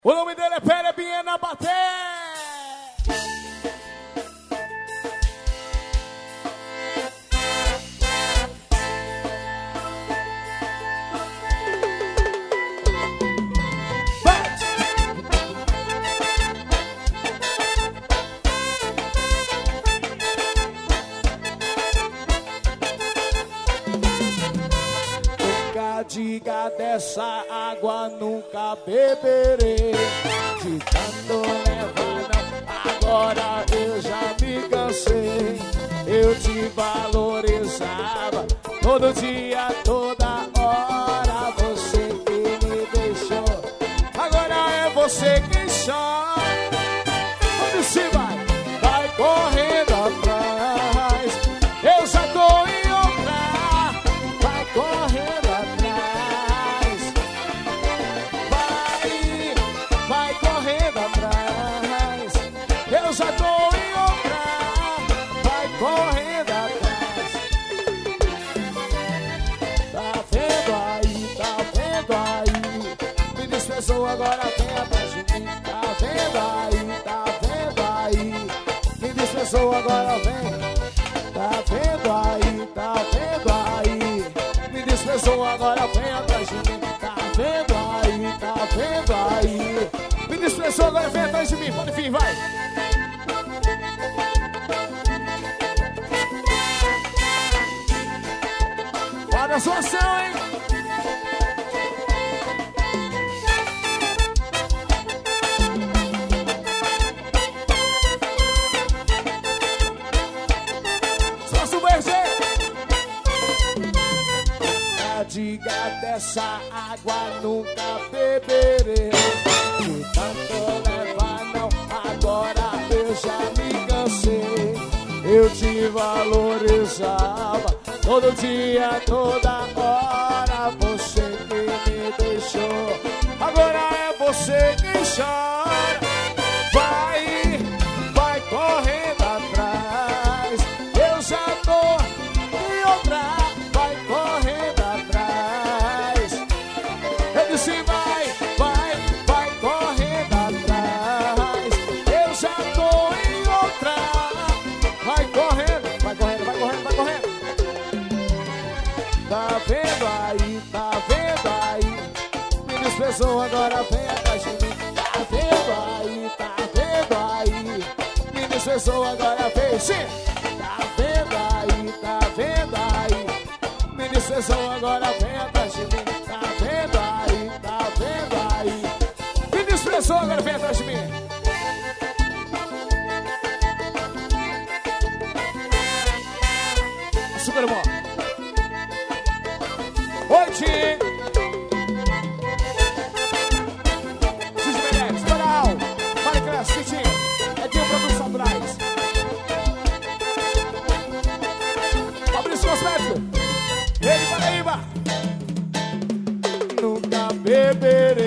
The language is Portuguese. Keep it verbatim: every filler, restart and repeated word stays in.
O nome dele é Pere Biena Baté. Diga dessa água nunca beberei, de tanto levar não, agora eu já me cansei. Eu te valorizava todo dia, toda hora, você que me deixou, agora é você quem chora. Onde se vai? Vai correndo atrás, eu já tô em outra, vai correndo. Eu já tô em outra, vai correndo atrás. Tá vendo aí, tá vendo aí, me desprezou, agora vem atrás de mim. Tá vendo aí, tá vendo aí, me desprezou, agora vem. Tá vendo aí, tá vendo aí, me desprezou, agora vem atrás de mim. Tá vendo aí, tá vendo aí, me desprezou, agora vem atrás de mim. Pode vir, vai. Olha a sua ação, hein? Só submergir. A diga dessa água nunca beberei, de tanto levar não, agora eu já me cansei. Eu te valorizava todo dia, toda hora, você que me deixou, agora é você quem chora. Vai, vai correndo atrás, eu já tô em outra, vai correndo atrás. Eu disse vai, vai, vai correndo atrás, eu já tô em outra, vai correndo, vai correndo, vai correndo, vai correndo. Tá vendo aí, tá vendo aí, me desprezou, agora vem atrás de mim. Tá vendo aí, tá vendo aí, me desprezou, agora vem. Sim. Tá vendo aí, tá vendo aí, me desprezou, agora vem atrás de mim. Tá vendo aí, tá vendo aí, me desprezou, agora vem atrás de mim. Super bom. Oi, Tim! Cid Menezes, Coral, Mário Cresce, Tim, é Tim Produção Braz. Fabrício Cosmético, ele Paraíba. Nunca beberei.